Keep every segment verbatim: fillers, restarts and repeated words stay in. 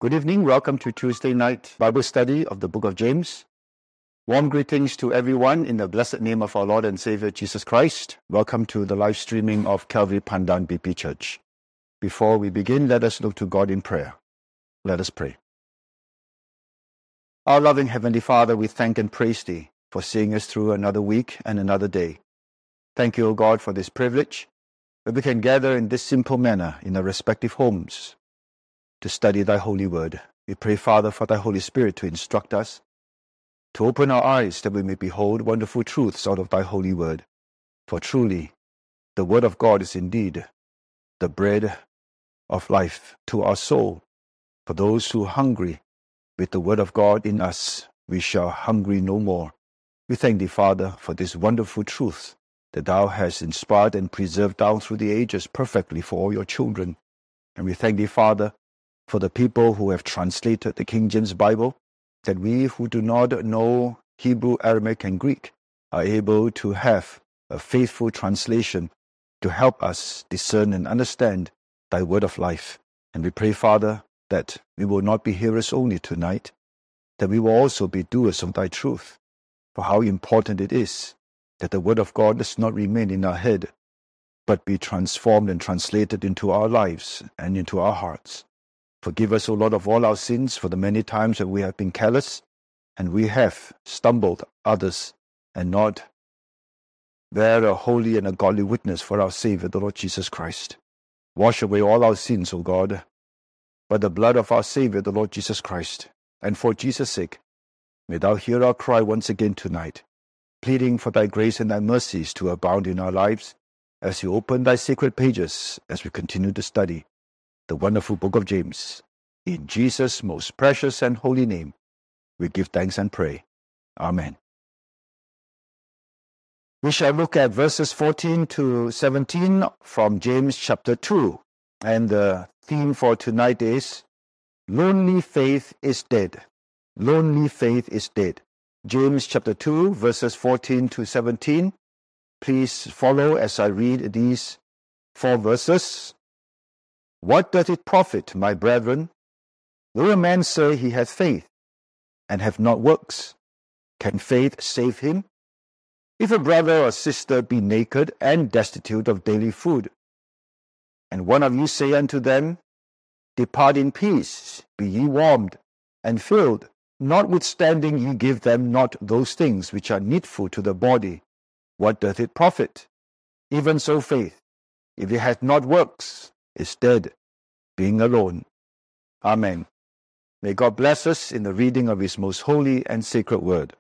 Good evening. Welcome to Tuesday night Bible study of the book of James. Warm greetings to everyone in the blessed name of our Lord and Savior Jesus Christ. Welcome to the live streaming of Calvary Pandan B P Church. Before we begin, let us look to God in prayer. Let us pray. Our loving Heavenly Father, we thank and praise Thee for seeing us through another week and another day. Thank you, O God, for this privilege that we can gather in this simple manner in our respective homes to study Thy holy word. We pray, Father, for Thy Holy Spirit to instruct us, to open our eyes that we may behold wonderful truths out of Thy holy word. For truly, the word of God is indeed the bread of life to our soul. For those who are hungry with the word of God in us, we shall hungry no more. We thank Thee, Father, for this wonderful truth that Thou hast inspired and preserved down through the ages perfectly for all Your children. And we thank Thee, Father, for the people who have translated the King James Bible, that we who do not know Hebrew, Aramaic, and Greek are able to have a faithful translation to help us discern and understand Thy word of life. And we pray, Father, that we will not be hearers only tonight, that we will also be doers of Thy truth. For how important it is that the word of God does not remain in our head, but be transformed and translated into our lives and into our hearts. Forgive us, O Lord, of all our sins, for the many times that we have been careless, and we have stumbled others, and not bear a holy and a godly witness for our Savior, the Lord Jesus Christ. Wash away all our sins, O God, by the blood of our Savior, the Lord Jesus Christ. And for Jesus' sake, may Thou hear our cry once again tonight, pleading for Thy grace and Thy mercies to abound in our lives, as You open Thy sacred pages, as we continue to study the wonderful book of James. In Jesus' most precious and holy name, we give thanks and pray. Amen. We shall look at verses fourteen to seventeen from James chapter two. And the theme for tonight is, Lonely Faith is Dead. Lonely faith is dead. James chapter two, verses fourteen to seventeen. Please follow as I read these four verses. What doth it profit, my brethren, though a man say he hath faith, and have not works? Can faith save him? If a brother or sister be naked and destitute of daily food, and one of you say unto them, Depart in peace, be ye warmed and filled, notwithstanding ye give them not those things which are needful to the body, what doth it profit? Even so faith, if it hath not works, is dead, being alone. Amen. May God bless us in the reading of His most holy and sacred word.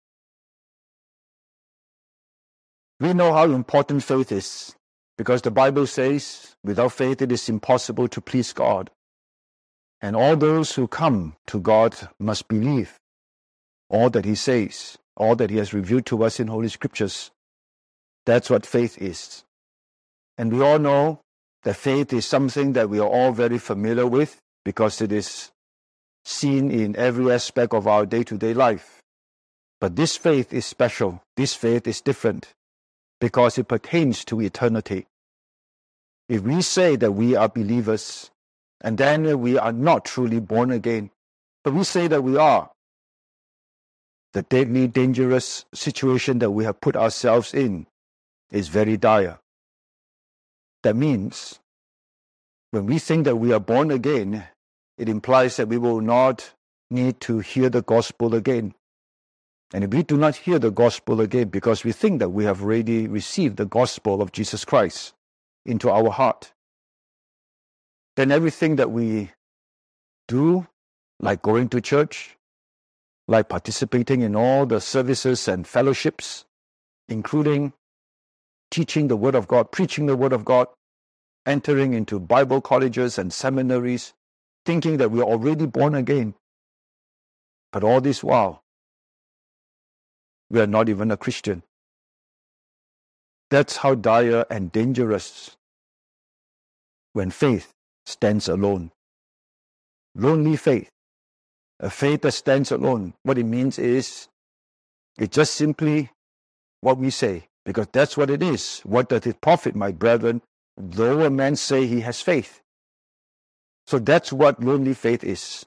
We know how important faith is, because the Bible says, without faith it is impossible to please God. And all those who come to God must believe all that He says, all that He has revealed to us in Holy Scriptures. That's what faith is. And we all know that faith is something that we are all very familiar with, because it is seen in every aspect of our day-to-day life. But this faith is special. This faith is different, because it pertains to eternity. If we say that we are believers, and then we are not truly born again, but we say that we are, the deadly, dangerous situation that we have put ourselves in is very dire. That means, when we think that we are born again, it implies that we will not need to hear the gospel again. And if we do not hear the gospel again because we think that we have already received the gospel of Jesus Christ into our heart, then everything that we do, like going to church, like participating in all the services and fellowships, including teaching the Word of God, preaching the Word of God, entering into Bible colleges and seminaries, thinking that we are already born again. But all this while, we are not even a Christian. That's how dire and dangerous when faith stands alone. Lonely faith, a faith that stands alone. What it means is, it's just simply what we say, because that's what it is. What doth it profit, my brethren, though a man say he has faith? So that's what lonely faith is.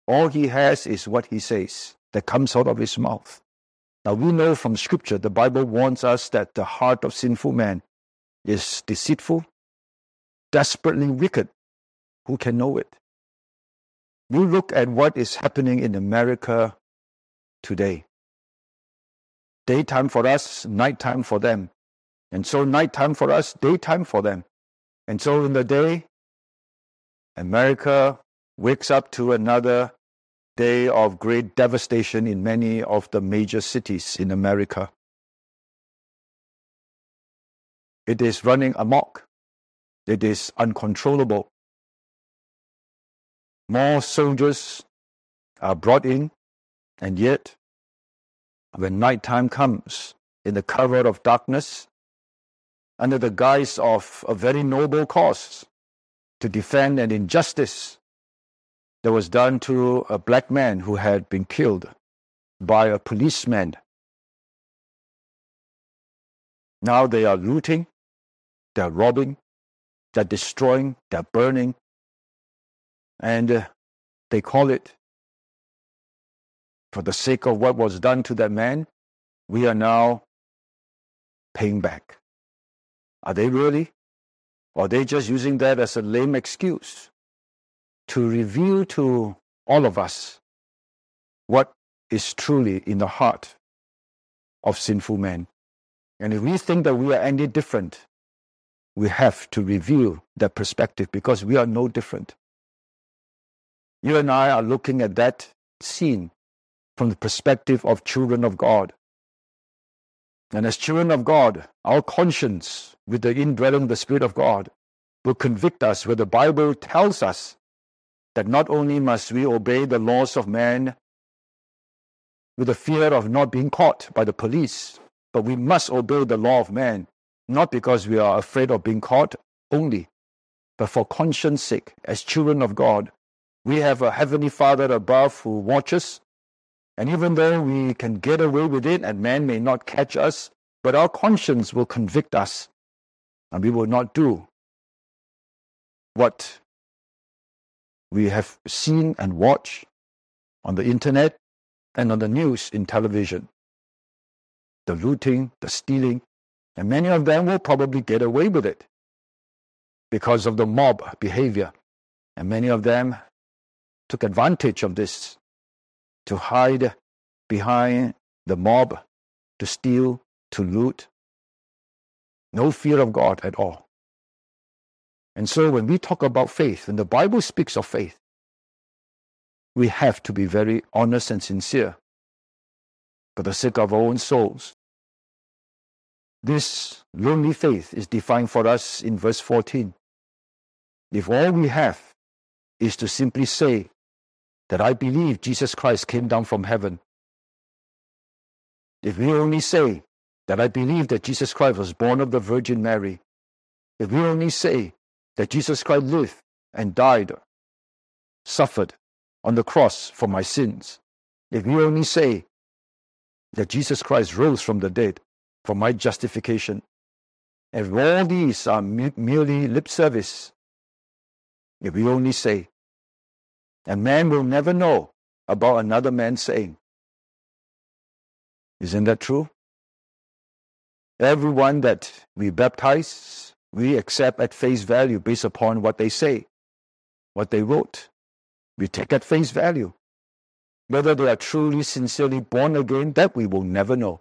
All he has is what he says that comes out of his mouth. Now we know from Scripture, the Bible warns us that the heart of sinful man is deceitful, desperately wicked. Who can know it? We look at what is happening in America today. Daytime for us, nighttime for them. And so nighttime for us, daytime for them. And so in the day, America wakes up to another day of great devastation in many of the major cities in America. It is running amok. It is uncontrollable. More soldiers are brought in, and yet, when nighttime comes, in the cover of darkness, under the guise of a very noble cause to defend an injustice that was done to a black man who had been killed by a policeman. Now they are looting, they're robbing, they're destroying, they're burning, and uh, they call it, for the sake of what was done to that man, we are now paying back. Are they really? Or are they just using that as a lame excuse to reveal to all of us what is truly in the heart of sinful men? And if we think that we are any different, we have to reveal that perspective, because we are no different. You and I are looking at that scene from the perspective of children of God. And as children of God, our conscience, with the indwelling of the Spirit of God, will convict us, where the Bible tells us that not only must we obey the laws of man with the fear of not being caught by the police, but we must obey the law of man, not because we are afraid of being caught only, but for conscience sake. As children of God, we have a Heavenly Father above who watches, and even though we can get away with it and man may not catch us, but our conscience will convict us, and we will not do what we have seen and watched on the internet and on the news in television. The looting, the stealing, and many of them will probably get away with it because of the mob behavior. And many of them took advantage of this to hide behind the mob, to steal, to loot. No fear of God at all. And so when we talk about faith, and the Bible speaks of faith, we have to be very honest and sincere for the sake of our own souls. This lonely faith is defined for us in verse fourteen. If all we have is to simply say that I believe Jesus Christ came down from heaven, if we only say that I believe that Jesus Christ was born of the Virgin Mary, if we only say that Jesus Christ lived and died, suffered on the cross for my sins, if we only say that Jesus Christ rose from the dead for my justification, if all these are me- merely lip service, if we only say, and man will never know about another man saying. Isn't that true? Everyone that we baptize, we accept at face value based upon what they say, what they wrote. We take at face value. Whether they are truly, sincerely born again, that we will never know,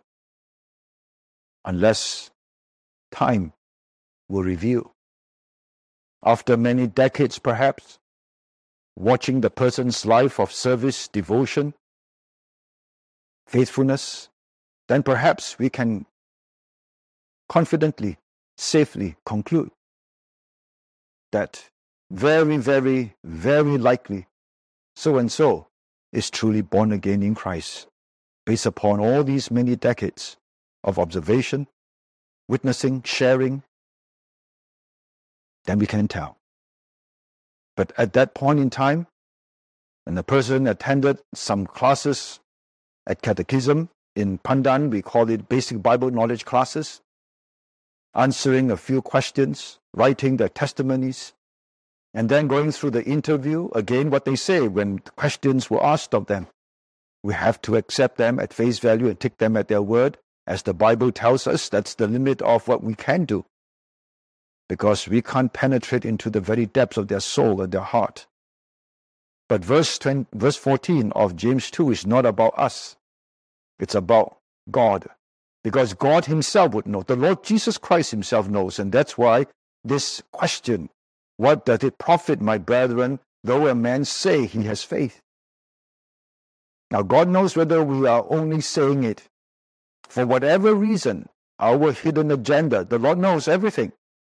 unless time will reveal. After many decades, perhaps, watching the person's life of service, devotion, faithfulness, then perhaps we can confidently, safely conclude that very, very, very likely so-and-so is truly born again in Christ, based upon all these many decades of observation, witnessing, sharing. Then we can tell. But at that point in time, when the person attended some classes at catechism, in Pandan we call it basic Bible knowledge classes, answering a few questions, writing their testimonies, And then going through the interview, again, what they say when questions were asked of them. We have to accept them at face value and take them at their word. As the Bible tells us, that's the limit of what we can do. Because we can't penetrate into the very depths of their soul and their heart. But verse twenty, verse fourteen of James two is not about us. It's about God. Because God himself would know. The Lord Jesus Christ himself knows. And that's why this question, what does it profit, my brethren, though a man say he has faith? Now God knows whether we are only saying it for whatever reason, our hidden agenda. The Lord knows everything.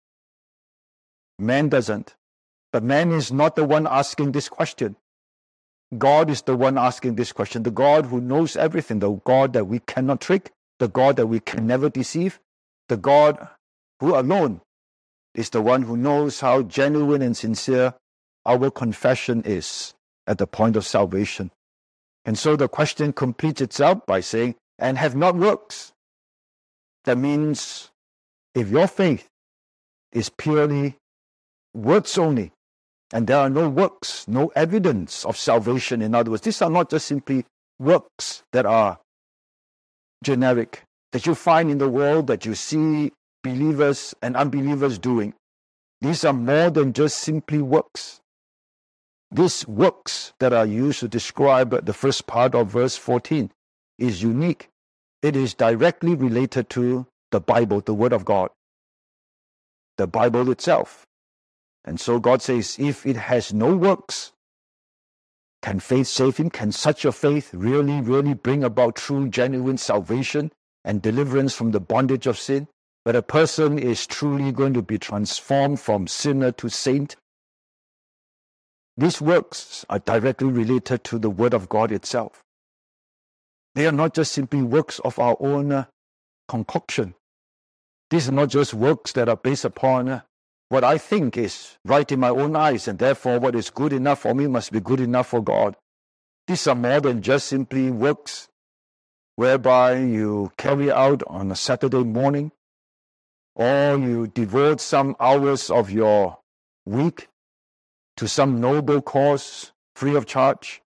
Man doesn't. But man is not the one asking this question. God is the one asking this question. The God who knows everything, the God that we cannot trick, the God that we can never deceive, the God who alone is the one who knows how genuine and sincere our confession is at the point of salvation. And so the question completes itself by saying, and have not works. That means if your faith is purely words only, and there are no works, no evidence of salvation, in other words, these are not just simply works that are generic, that you find in the world, that you see believers and unbelievers doing. These are more than just simply works. These works that are used to describe the first part of verse fourteen is unique. It is directly related to the Bible, the Word of God, the Bible itself. And so God says, if it has no works, can faith save him? Can such a faith really, really bring about true, genuine salvation and deliverance from the bondage of sin? Where a person is truly going to be transformed from sinner to saint? These works are directly related to the Word of God itself. They are not just simply works of our own uh, concoction. These are not just works that are based upon uh, what I think is right in my own eyes, and therefore what is good enough for me must be good enough for God. These are more than just simply works whereby you carry out on a Saturday morning, or you devote some hours of your week to some noble cause free of charge,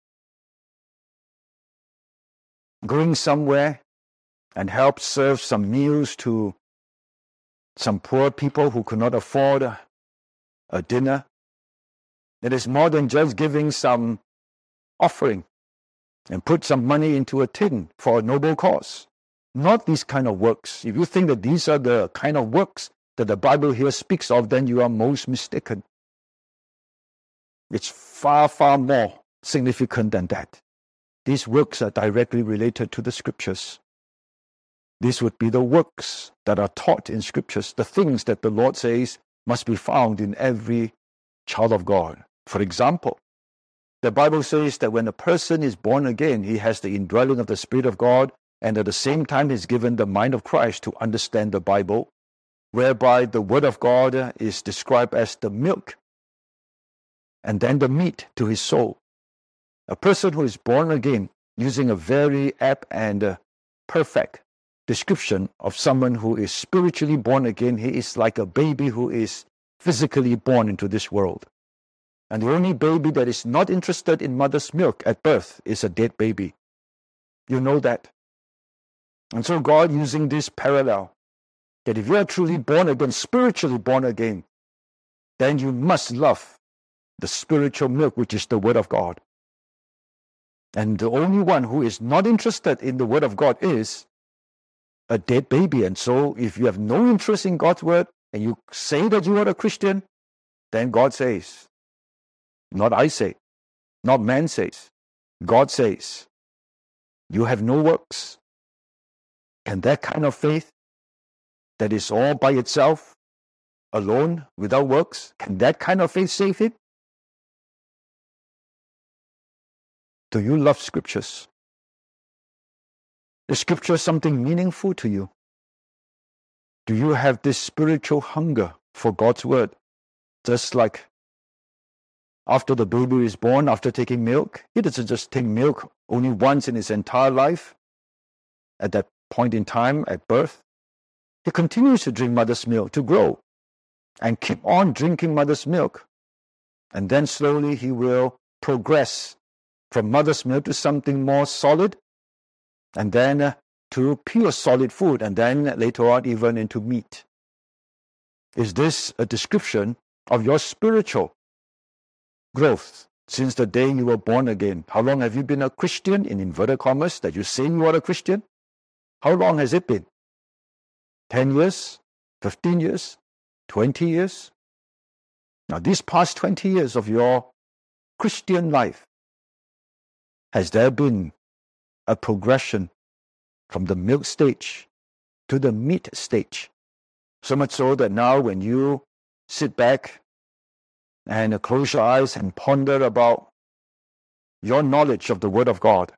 going somewhere and help serve some meals to some poor people who could not afford a, a dinner. It is more than just giving some offering and put some money into a tin for a noble cause. Not these kind of works. If you think that these are the kind of works that the Bible here speaks of, then you are most mistaken. It's far, far more significant than that. These works are directly related to the Scriptures. These would be the works that are taught in Scriptures, the things that the Lord says must be found in every child of God. For example, the Bible says that when a person is born again, he has the indwelling of the Spirit of God, and at the same time is given the mind of Christ to understand the Bible, whereby the Word of God is described as the milk and then the meat to his soul. A person who is born again, using a very apt and uh, perfect description of someone who is spiritually born again, he is like a baby who is physically born into this world. And the only baby that is not interested in mother's milk at birth is a dead baby. You know that. And so God, using this parallel, that if you are truly born again, spiritually born again, then you must love the spiritual milk, which is the Word of God. And the only one who is not interested in the Word of God is a dead baby. And so if you have no interest in God's Word, and you say that you are a Christian, then God says, not I say, not man says, God says, you have no works. And that kind of faith that is all by itself, alone, without works, can that kind of faith save it? Do you love Scriptures? Is Scripture something meaningful to you? Do you have this spiritual hunger for God's Word? Just like after the baby is born, after taking milk, he doesn't just take milk only once in his entire life. At that point in time, at birth, he continues to drink mother's milk to grow and keep on drinking mother's milk And then slowly he will progress from mother's milk to something more solid, and then uh, to pure solid food, and then later on even into meat. Is this a description of your spiritual growth since the day you were born again? How long have you been a Christian, in inverted commas, that you say you are a Christian? How long has it been? ten years? fifteen years? twenty years? Now, these past twenty years of your Christian life, has there been a progression from the milk stage to the meat stage? So much so that now when you sit back and close your eyes and ponder about your knowledge of the Word of God,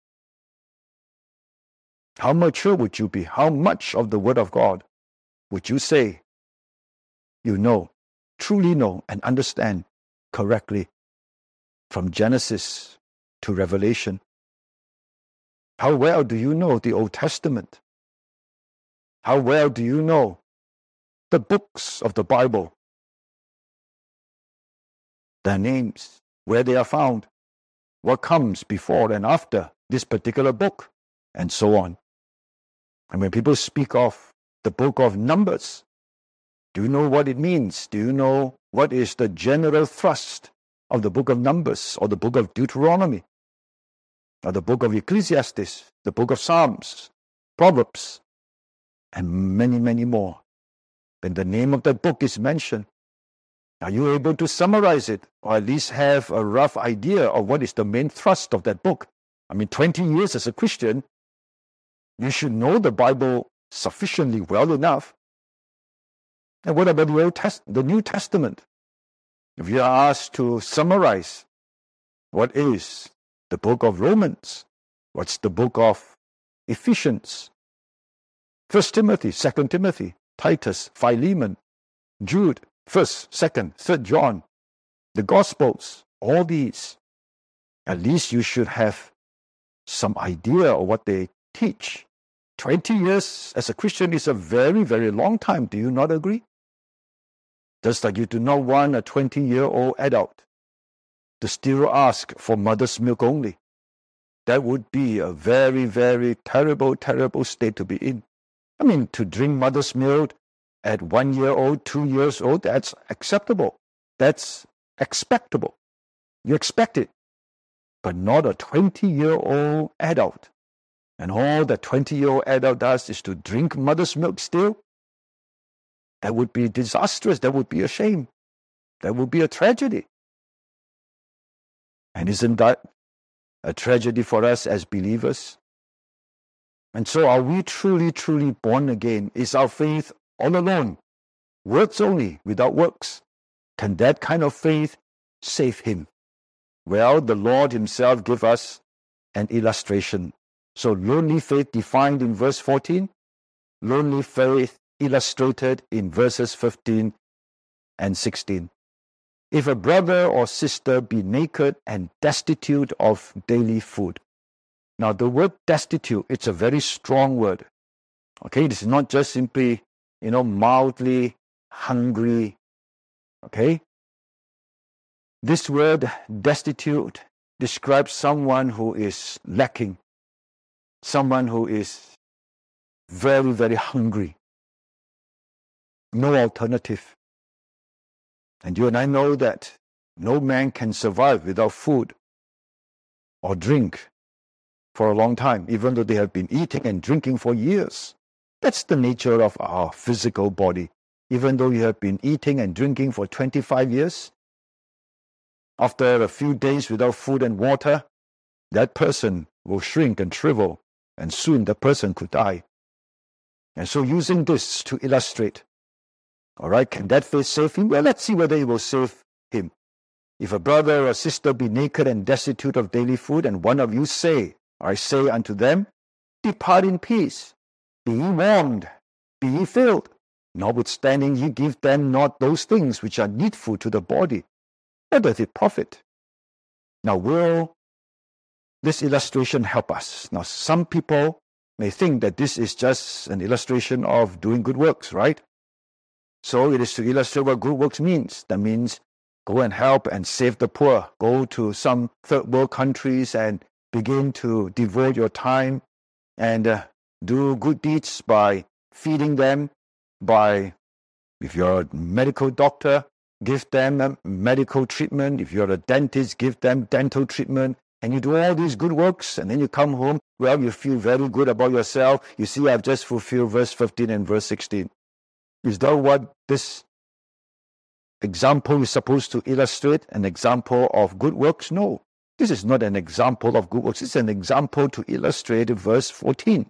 how mature would you be? How much of the Word of God would you say you know, truly know and understand correctly from Genesis to Revelation? How well do you know the Old Testament? How well do you know the books of the Bible? Their names, where they are found, what comes before and after this particular book, and so on. And when people speak of the book of Numbers, do you know what it means? Do you know what is the general thrust of the book of Numbers, or the book of Deuteronomy, or the book of Ecclesiastes, the book of Psalms, Proverbs, and many, many more? When the name of that book is mentioned, are you able to summarize it, or at least have a rough idea of what is the main thrust of that book? I mean, twenty years as a Christian, you should know the Bible sufficiently well enough. And what about the Old Test- the New Testament? If you are asked to summarize what is the book of Romans, what's the book of Ephesians, First Timothy, Second Timothy, Titus, Philemon, Jude, First, Second, Third John, the Gospels, all these, at least you should have some idea of what they teach. Twenty years as a Christian is a very, very long time. Do you not agree? Just like you do not want a twenty-year-old adult to still ask for mother's milk only. That would be a very, very terrible, terrible state to be in. I mean, to drink mother's milk at one year old, two years old, that's acceptable. That's expectable. You expect it. But not a twenty-year-old adult. And all that twenty-year-old adult does is to drink mother's milk still. That would be disastrous. That would be a shame. That would be a tragedy. And isn't that a tragedy for us as believers? And so are we truly, truly born again? Is our faith all alone, words only, without works? Can that kind of faith save him? Well, the Lord himself gave us an illustration. So lonely faith defined in verse fourteen, lonely faith illustrated in verses fifteen and sixteen. If a brother or sister be naked and destitute of daily food. Now the word destitute, it's a very strong word. Okay, this is not just simply, you know, mildly hungry. Okay? This word destitute describes someone who is lacking, someone who is very, very hungry. No alternative. And you and I know that no man can survive without food or drink for a long time, even though they have been eating and drinking for years. That's the nature of our physical body. Even though you have been eating and drinking for twenty-five years, after a few days without food and water, that person will shrink and shrivel, and soon that person could die. And so using this to illustrate, all right, can that faith save him? Well, let's see whether it will save him. If a brother or sister be naked and destitute of daily food, and one of you say, I say unto them, depart in peace, be ye warmed, be ye filled, notwithstanding ye give them not those things which are needful to the body, what doth it profit? Now, will this illustration help us? Now, some people may think that this is just an illustration of doing good works, right? So it is to illustrate what good works means. That means Go and help and save the poor. Go to some third world countries and begin to devote your time and uh, do good deeds by feeding them, by, if you're a medical doctor, give them a medical treatment. If you're a dentist, give them dental treatment. And you do all these good works, and then you come home, well, you feel very good about yourself. You see, I've just fulfilled verse fifteen and verse sixteen. Is that what this example is supposed to illustrate? An example of good works? No. This is not an example of good works. It's an example to illustrate verse fourteen.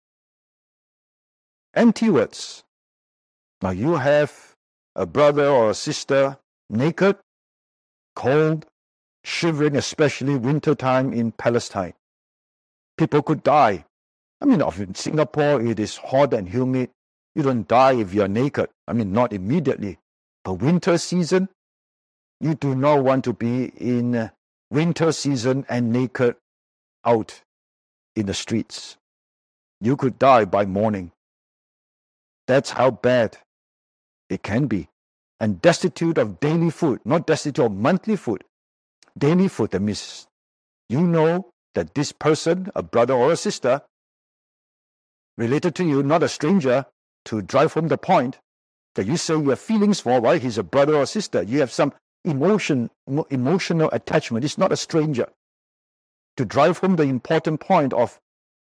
Empty words. Now you have a brother or a sister naked, cold, shivering, especially winter time in Palestine. People could die. I mean, in Singapore, it is hot and humid. You don't die if you're naked. I mean, not immediately. But winter season, you do not want to be in winter season and naked out in the streets. You could die by morning. That's how bad it can be. And destitute of daily food, not destitute of monthly food. Daily food, that means you know that this person, a brother or a sister, related to you, not a stranger, to drive home the point that you say you have feelings for, right? He's a brother or sister. You have some emotion, emotional attachment. It's not a stranger. To drive home the important point of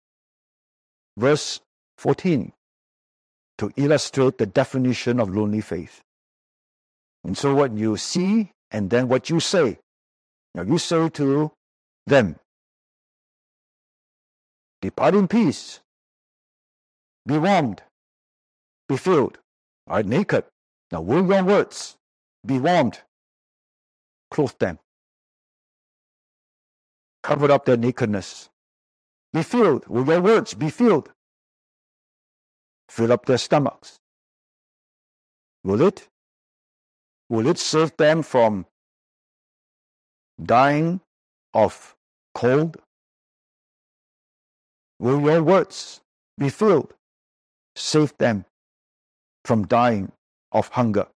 verse fourteen, to illustrate the definition of lonely faith. And so what you see and then what you say. Now you say to them, depart in peace, be warmed, be filled, are naked. Now will your words be warmed, clothe them, cover up their nakedness, be filled, will your words be filled, fill up their stomachs. Will it? Will it save them from dying of cold? Will your words be filled, save them from dying of hunger?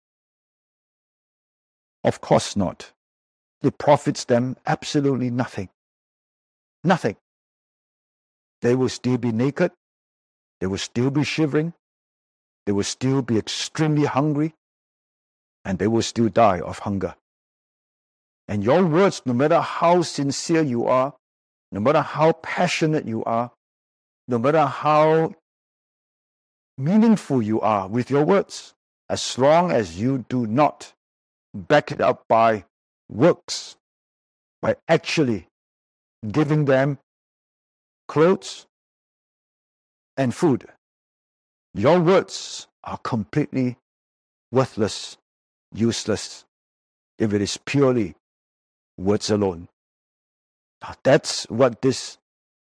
Of course not. It profits them absolutely nothing. Nothing. They will still be naked. They will still be shivering. They will still be extremely hungry. And they will still die of hunger. And your words, no matter how sincere you are, no matter how passionate you are, no matter how meaningful you are with your words, as long as you do not back it up by works, by actually giving them clothes and food, your words are completely worthless, useless, if it is purely words alone. Now, that's what this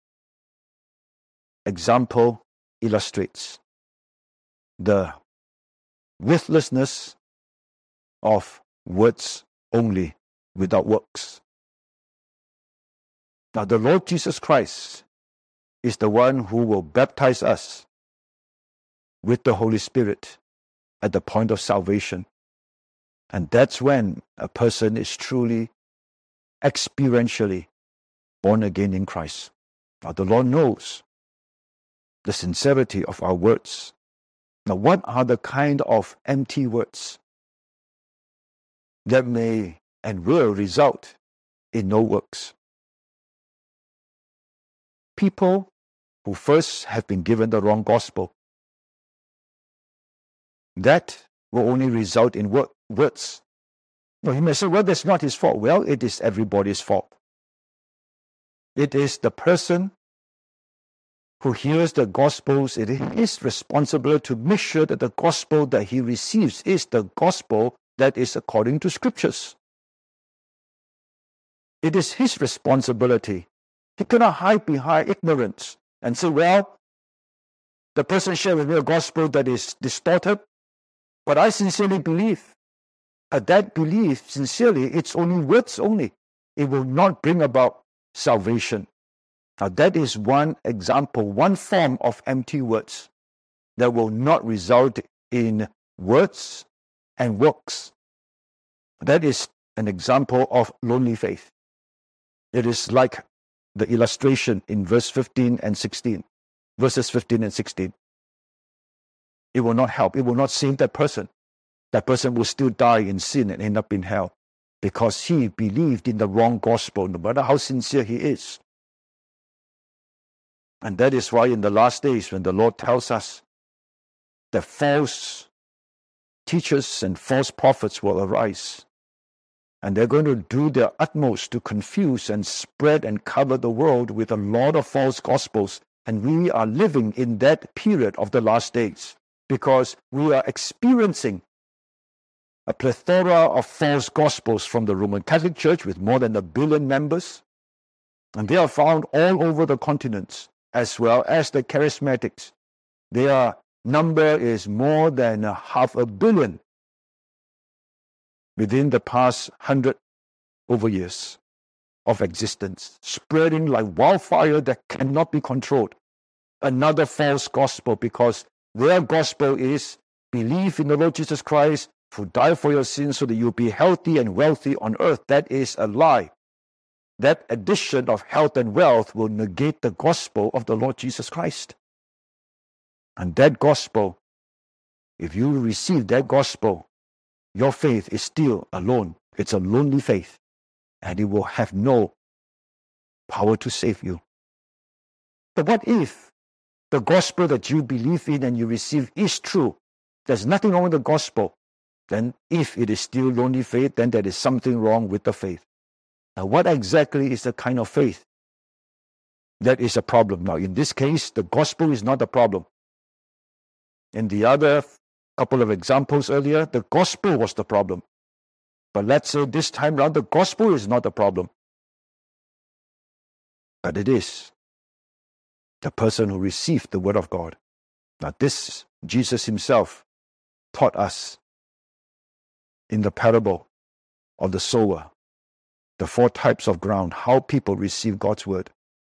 example illustrates. The worthlessness of words only without works. Now, the Lord Jesus Christ is the one who will baptize us with the Holy Spirit at the point of salvation. And that's when a person is truly, experientially born again in Christ. Now, the Lord knows the sincerity of our words. Now, what are the kind of empty words that may and will result in no works? People who first have been given the wrong gospel, that will only result in work, words. Now, you may say, well, that's not his fault. Well, it is everybody's fault. It is the person who hears the Gospels. It is his responsibility to make sure that the gospel that he receives is the gospel that is according to Scriptures. It is his responsibility. He cannot hide behind ignorance and say, well, the person shared with me a gospel that is distorted, but I sincerely believe. But that belief, sincerely, it's only words only. It will not bring about salvation. Now, that is one example, one form of empty words that will not result in words and works. That is an example of lonely faith. It is like the illustration in verse fifteen and sixteen, verses fifteen and sixteen. It will not help. It will not save that person. That person will still die in sin and end up in hell because he believed in the wrong gospel, no matter how sincere he is. And that is why in the last days, when the Lord tells us that false teachers and false prophets will arise, and they're going to do their utmost to confuse and spread and cover the world with a lot of false gospels. And we are living in that period of the last days because we are experiencing a plethora of false gospels from the Roman Catholic Church with more than a billion members. And they are found all over the continents, as well as the charismatics. Their number is more than a half a billion within the past hundred over years of existence, spreading like wildfire that cannot be controlled. Another false gospel, because their gospel is believe in the Lord Jesus Christ, who died for your sins so that you'll be healthy and wealthy on earth. That is a lie. That addition of health and wealth will negate the gospel of the Lord Jesus Christ. And that gospel, if you receive that gospel, your faith is still alone. It's a lonely faith, and it will have no power to save you. But what if the gospel that you believe in and you receive is true? There's nothing wrong with the gospel. Then if it is still lonely faith, then there is something wrong with the faith. Now, what exactly is the kind of faith that is a problem? Now, in this case, the gospel is not a problem. In the other couple of examples earlier, the gospel was the problem. But let's say this time round, the gospel is not a problem. But it is the person who received the word of God. Now, this Jesus himself taught us in the parable of the sower, the four types of ground, how people receive God's word.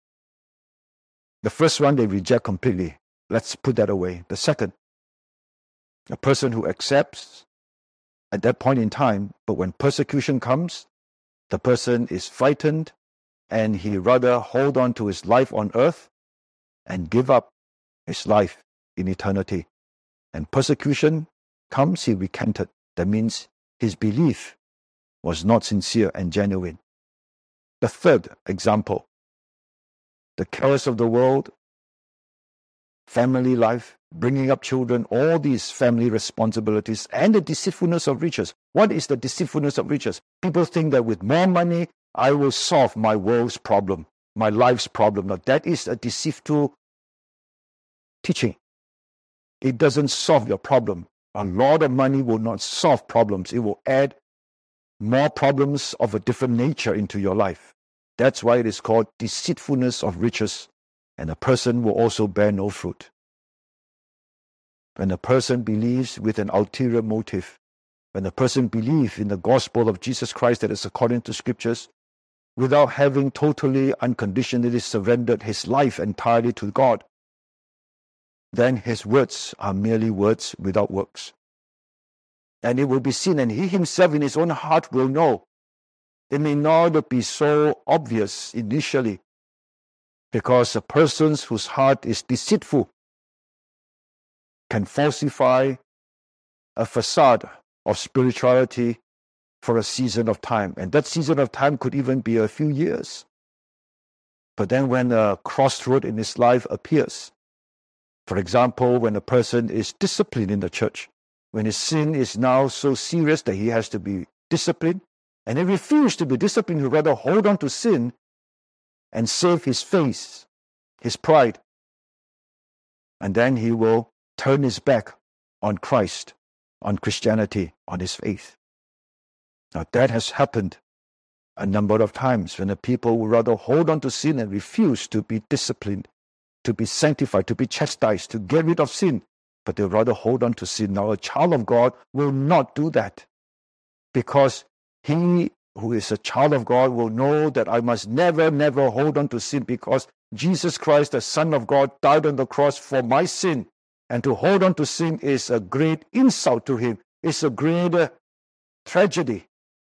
The first one, they reject completely. Let's put that away. The second, a person who accepts at that point in time, but when persecution comes, the person is frightened and he rather hold on to his life on earth and give up his life in eternity. And persecution comes, he recanted. That means his belief was not sincere and genuine. The third example, the cares of the world, family life, bringing up children, all these family responsibilities, and the deceitfulness of riches. What is the deceitfulness of riches? People think that with more money, I will solve my world's problem, my life's problem. Now, that is a deceitful teaching. It doesn't solve your problem. A lot of money will not solve problems. It will add more problems of a different nature into your life. That's why it is called deceitfulness of riches. And a person will also bear no fruit. When a person believes with an ulterior motive, when a person believes in the gospel of Jesus Christ that is according to scriptures, without having totally, unconditionally surrendered his life entirely to God, then his words are merely words without works. And it will be seen, and he himself in his own heart will know. It may not be so obvious initially, because a person whose heart is deceitful can falsify a facade of spirituality for a season of time. And that season of time could even be a few years. But then when a crossroad in his life appears, for example, when a person is disciplined in the church, when his sin is now so serious that he has to be disciplined, and he refuses to be disciplined, he rather hold on to sin and save his face, his pride. And then he will turn his back on Christ, on Christianity, on his faith. Now that has happened a number of times when the people will rather hold on to sin and refuse to be disciplined, to be sanctified, to be chastised, to get rid of sin, but they rather hold on to sin. Now a child of God will not do that, because he who is a child of God will know that I must never, never hold on to sin, because Jesus Christ, the Son of God, died on the cross for my sin. And to hold on to sin is a great insult to him. It's a great uh, tragedy.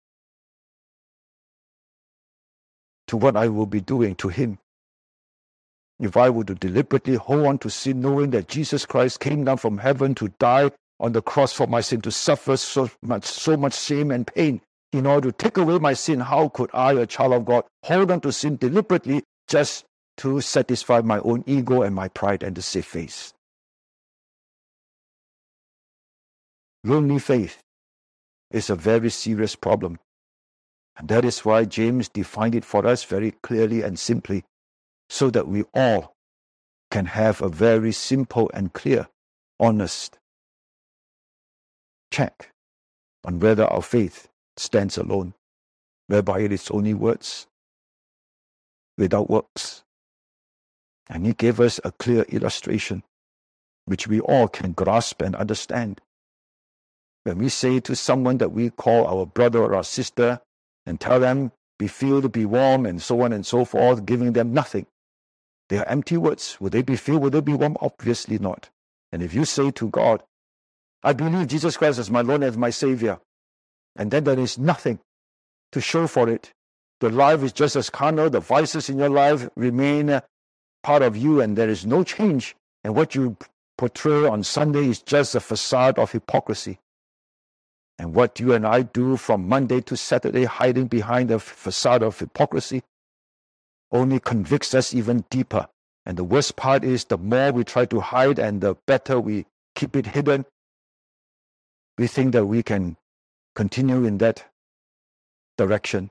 to what I will be doing to him. If I were to deliberately hold on to sin, knowing that Jesus Christ came down from heaven to die on the cross for my sin, to suffer so much, so much shame and pain in order to take away my sin, how could I, a child of God, hold on to sin deliberately just to satisfy my own ego and my pride and to save face? Lonely faith is a very serious problem. And that is why James defined it for us very clearly and simply, so that we all can have a very simple and clear, honest check on whether our faith stands alone, whereby it is only words without works. And he gave us a clear illustration, which we all can grasp and understand. When we say to someone that we call our brother or our sister and tell them, be filled, be warm, and so on and so forth, giving them nothing, they are empty words. Will they be filled? Will they be warm? Obviously not. And if you say to God, I believe Jesus Christ as my Lord and my Savior, and then there is nothing to show for it, the life is just as carnal, the vices in your life remain part of you, and there is no change, and what you portray on Sunday is just a facade of hypocrisy. And what you and I do from Monday to Saturday, hiding behind the facade of hypocrisy, only convicts us even deeper. And the worst part is, the more we try to hide and the better we keep it hidden, we think that we can continue in that direction.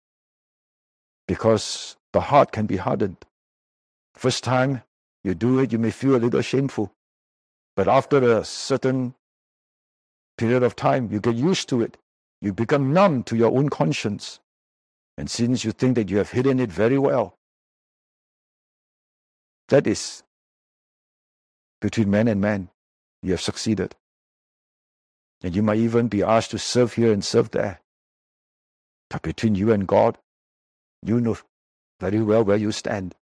Because the heart can be hardened. First time you do it, you may feel a little shameful. But after a certain period of time, you get used to it. You become numb to your own conscience. And since you think that you have hidden it very well, that is, between man and man, you have succeeded. And you might even be asked to serve here and serve there. But between you and God, you know very well where you stand.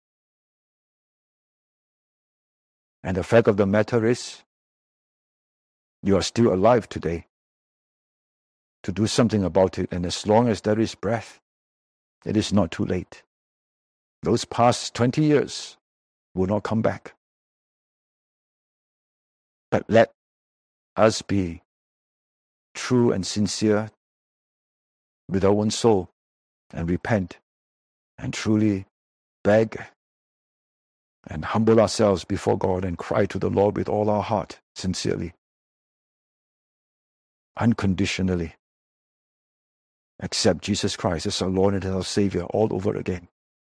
And the fact of the matter is, you are still alive today to do something about it. And as long as there is breath, it is not too late. Those past twenty years will not come back. But let us be true and sincere with our own soul and repent and truly beg and humble ourselves before God and cry to the Lord with all our heart, sincerely, unconditionally. Accept Jesus Christ as our Lord and our Savior all over again.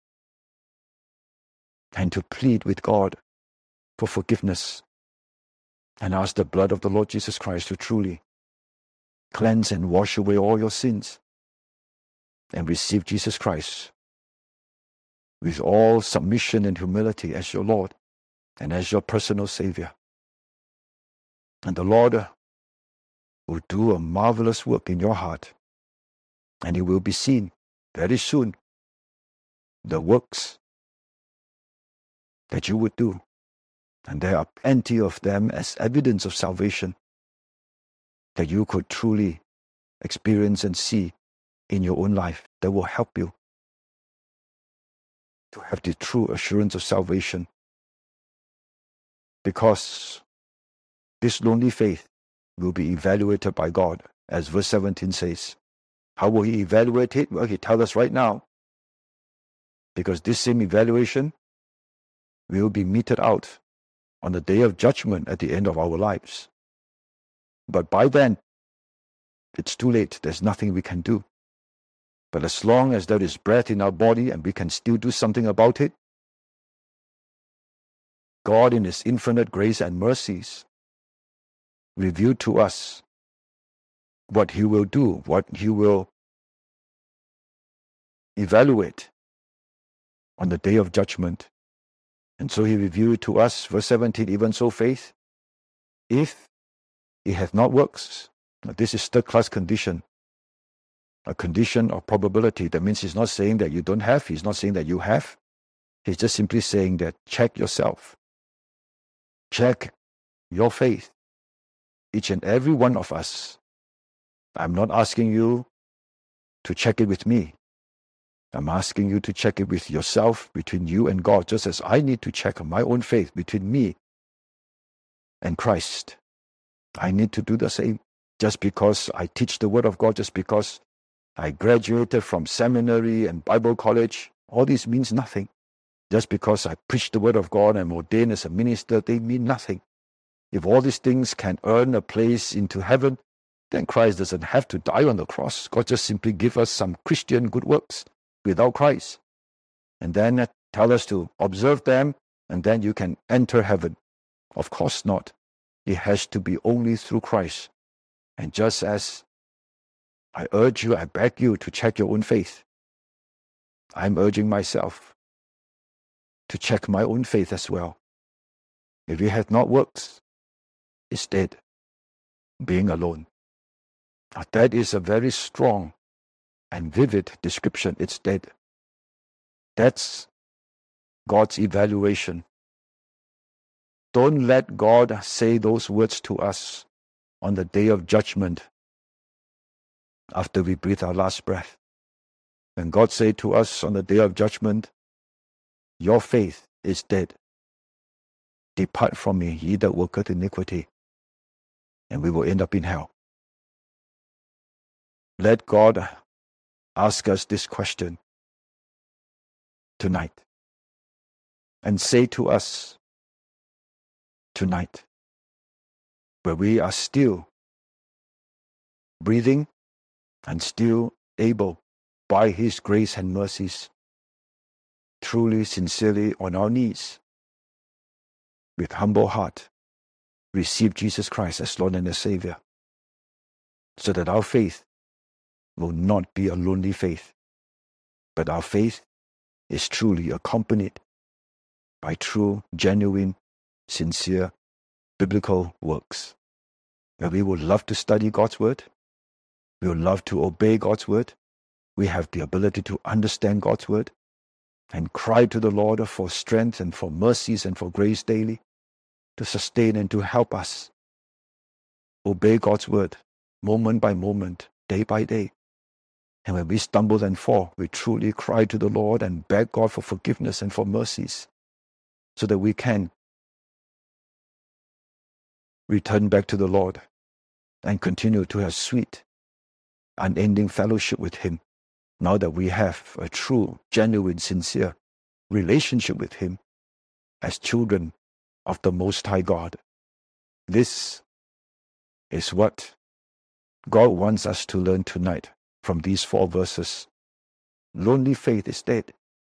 And to plead with God for forgiveness and ask the blood of the Lord Jesus Christ to truly cleanse and wash away all your sins, and receive Jesus Christ with all submission and humility as your Lord and as your personal Savior. And the Lord will do a marvelous work in your heart, and it will be seen very soon, the works that you would do. And there are plenty of them as evidence of salvation that you could truly experience and see in your own life, that will help you to have the true assurance of salvation. Because this lonely faith will be evaluated by God, as verse seventeen says. How will he evaluate it? Well, he tells us right now. Because this same evaluation will be meted out on the day of judgment at the end of our lives. But by then, it's too late. There's nothing we can do. But as long as there is breath in our body and we can still do something about it, God in His infinite grace and mercies revealed to us what He will do, what He will evaluate on the day of judgment. And so He revealed to us, verse seventeen, even so faith, if it hath not works. Now this is third class condition, a condition of probability. That means He's not saying that you don't have, He's not saying that you have. He's just simply saying that check yourself. Check your faith. Each and every one of us. I'm not asking you to check it with me. I'm asking you to check it with yourself, between you and God, just as I need to check my own faith between me and Christ. I need to do the same. Just because I teach the Word of God, just because I graduated from seminary and Bible college, all this means nothing. Just because I preach the Word of God and am ordained as a minister, they mean nothing. If all these things can earn a place into heaven, then Christ doesn't have to die on the cross. God just simply give us some Christian good works without Christ, and then tell us to observe them, and then you can enter heaven. Of course not. It has to be only through Christ. And just as I urge you, I beg you to check your own faith, I'm urging myself to check my own faith as well. If it has not worked, it's dead, being alone. Now, that is a very strong and vivid description. It's dead. That's God's evaluation. Don't let God say those words to us on the day of judgment after we breathe our last breath. When God say to us on the day of judgment, your faith is dead. Depart from me, ye that worketh iniquity. And we will end up in hell. Let God ask us this question tonight, and say to us tonight, where we are still breathing and still able, by His grace and mercies, truly, sincerely on our knees, with humble heart, receive Jesus Christ as Lord and as Savior, so that our faith will not be a lonely faith, but our faith is truly accompanied by true, genuine, sincere, biblical works. Where we would love to study God's Word, we would love to obey God's Word, we have the ability to understand God's Word, and cry to the Lord for strength and for mercies and for grace daily, to sustain and to help us obey God's Word, moment by moment, day by day. And when we stumble and fall, we truly cry to the Lord and beg God for forgiveness and for mercies, so that we can return back to the Lord and continue to have sweet, unending fellowship with Him, now that we have a true, genuine, sincere relationship with Him as children of the Most High God. This is what God wants us to learn tonight from these four verses. Lonely faith is dead.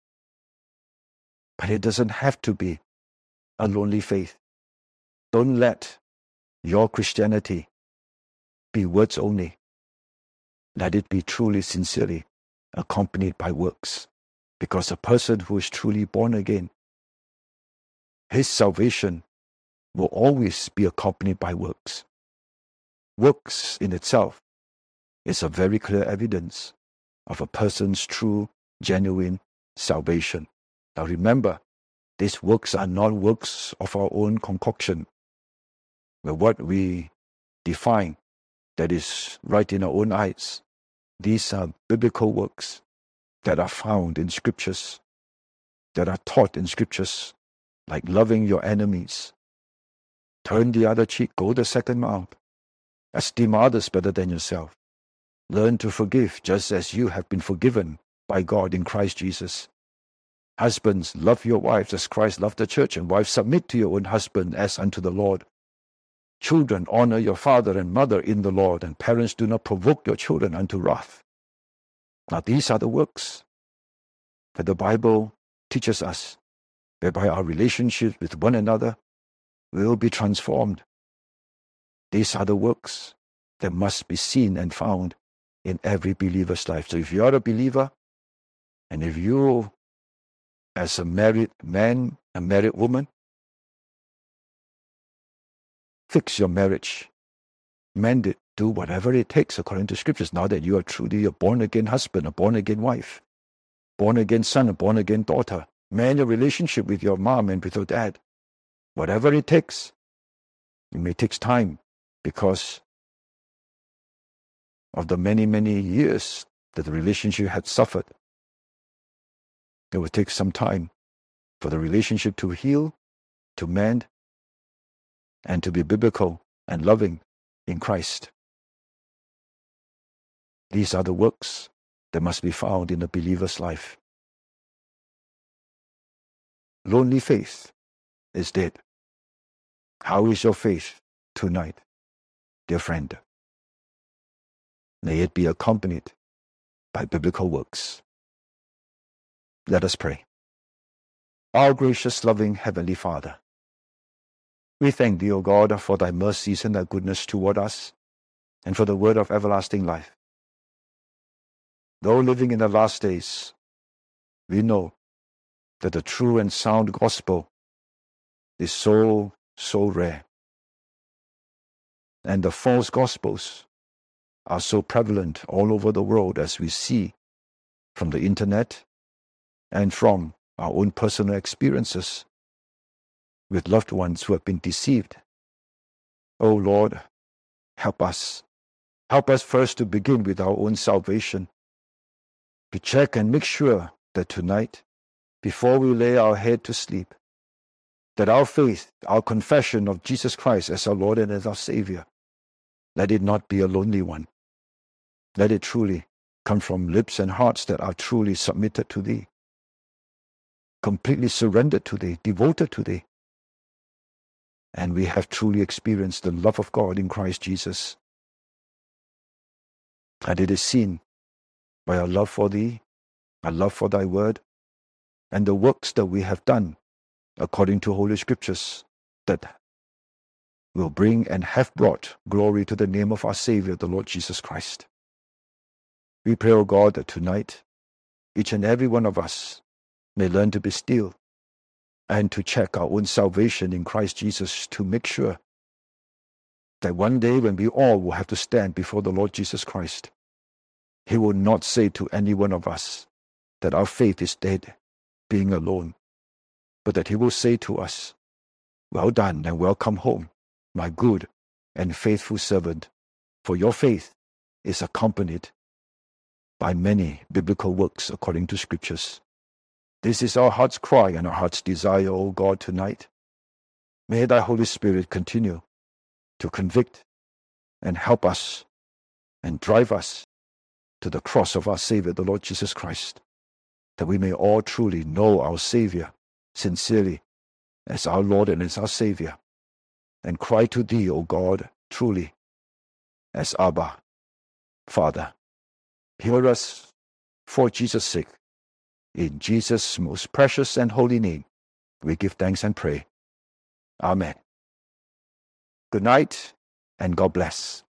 But it doesn't have to be a lonely faith. Don't let your Christianity be words only. Let it be truly, sincerely accompanied by works. Because a person who is truly born again, his salvation will always be accompanied by works. Works in itself is a very clear evidence of a person's true, genuine salvation. Now remember, these works are not works of our own concoction, but what we define that is right in our own eyes. These are biblical works that are found in Scriptures, that are taught in Scriptures, like loving your enemies, turn the other cheek, go the second mile, esteem others better than yourself, learn to forgive just as you have been forgiven by God in Christ Jesus. Husbands, love your wives as Christ loved the church, and wives, submit to your own husband as unto the Lord. Children, honor your father and mother in the Lord, and parents, do not provoke your children unto wrath. Now these are the works that the Bible teaches us, whereby our relationships with one another will be transformed. These are the works that must be seen and found in every believer's life. So if you are a believer, and if you, as a married man, a married woman, fix your marriage, mend it, do whatever it takes according to Scriptures, now that you are truly a born-again husband, a born-again wife, born-again son, a born-again daughter. Mend your relationship with your mom and with your dad. Whatever it takes. It may take time because of the many, many years that the relationship had suffered. It will take some time for the relationship to heal, to mend, and to be biblical and loving in Christ. These are the works that must be found in the believer's life. Lonely faith is dead. How is your faith tonight, dear friend? May it be accompanied by biblical works. Let us pray. Our gracious, loving Heavenly Father, we thank Thee, O God, for Thy mercies and Thy goodness toward us, and for the word of everlasting life. Though living in the last days, we know that the true and sound gospel is so, so rare. And the false gospels are so prevalent all over the world, as we see from the internet and from our own personal experiences with loved ones who have been deceived. Oh Lord, help us. Help us first to begin with our own salvation, to check and make sure that tonight, before we lay our head to sleep, that our faith, our confession of Jesus Christ as our Lord and as our Savior, let it not be a lonely one. Let it truly come from lips and hearts that are truly submitted to Thee, completely surrendered to Thee, devoted to Thee. And we have truly experienced the love of God in Christ Jesus. And it is seen by our love for Thee, our love for Thy word, and the works that we have done according to Holy Scriptures that will bring and have brought glory to the name of our Savior, the Lord Jesus Christ. We pray, O God, that tonight each and every one of us may learn to be still and to check our own salvation in Christ Jesus, to make sure that one day when we all will have to stand before the Lord Jesus Christ, He will not say to any one of us that our faith is dead, being alone, but that He will say to us, "Well done and welcome home, my good and faithful servant, for your faith is accompanied by many biblical works according to Scriptures." This is our heart's cry and our heart's desire, O God, tonight. May Thy Holy Spirit continue to convict and help us and drive us to the cross of our Savior, the Lord Jesus Christ, that we may all truly know our Savior sincerely as our Lord and as our Savior, and cry to Thee, O God, truly as Abba, Father. Hear us for Jesus' sake. In Jesus' most precious and holy name, we give thanks and pray. Amen. Good night, and God bless.